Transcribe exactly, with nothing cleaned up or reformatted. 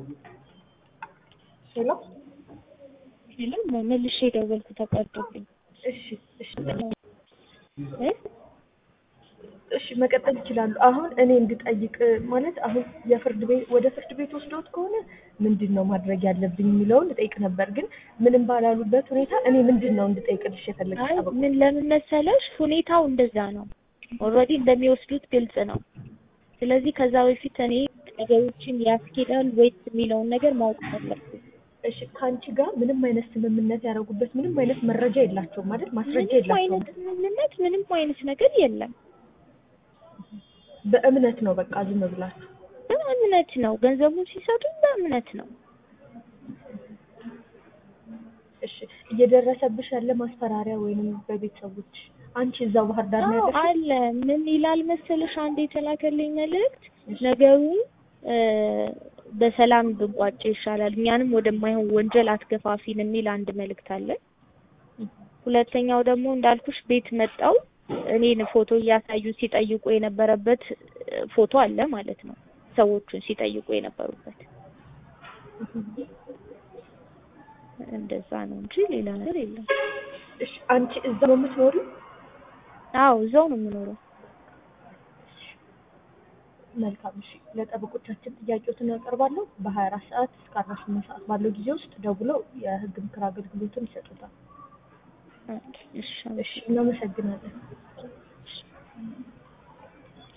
ሄሎ ሄሎ መልሼ ደወልኩ ተቋርጦብኝ። እሺ እሺ እሺ መቀጠል ይችላሉ። አሁን እኔ እንድጠይቅ ማለት አሁን የፍርድ ቤት ወደ ፍርድ ቤት ወስዶት ከሆነ ምንድነው ማድረግ ያለብኝ የሚለውን ልጠይቅ ነበር። ግን ምንም ባላሉበት ሁኔታ እኔ ምንድነው እንድጠይቅልሽ የፈለግሽ? አይ ምን ለምን መሰለሽ ሁኔታው እንደዛ ነው። ኦልሬዲ እንደሚወስዱት ግልጽ ነው። ስለዚህ ከዛ በፊት እኔ ነገሮችን ያስኬዳል ወይስ የሚለውን ነገር ማወቅ ፈለግኩ። እሺ ካንቺ ጋር ምንም አይነት ስምምነት ያደረጉበት ምንም አይነት መረጃ የላቸውም ማለት ማስረጃ ምንም የላቸውም? አይነት ስምምነት ምንም አይነት ነገር የለም። በእምነት ነው በቃ ዝም ብላችሁ? በእምነት ነው ገንዘቡን ሲሰጡ በእምነት ነው። እሺ እየደረሰብሽ ያለ ማስፈራሪያ ወይንም በቤተሰቦች አንቺ እዛው ባህር ዳር ነው ያለሽ? አለ ምን ይላል መሰለሽ አንዴ የተላከልኝ መልእክት ነገሩ በሰላም ብንቋጭ ይሻላል እኛንም ወደማይሆን ወንጀል አትገፋፊን የሚል አንድ መልእክት አለ። ሁለተኛው ደግሞ እንዳልኩሽ ቤት መጣው እኔን ፎቶ እያሳዩ ሲጠይቁ የነበረበት ፎቶ አለ ማለት ነው። ሰዎቹን ሲጠይቁ የነበሩበት እንደዛ ነው እንጂ ሌላ ነገር የለም። እሺ አንቺ እዛው ነው የምትኖሪው? አዎ እዛው ነው የምኖረው። መልካም እሺ ለጠበቆቻችን ጥያቄዎችን ያቀርባለሁ። በሀያ አራት ሰዓት እስከ አርባ ስምንት ሰዓት ባለው ጊዜ ውስጥ ደውለው የህግ ምክር አገልግሎቱን ይሰጡታል። እሺ እሺ እናመሰግናለን።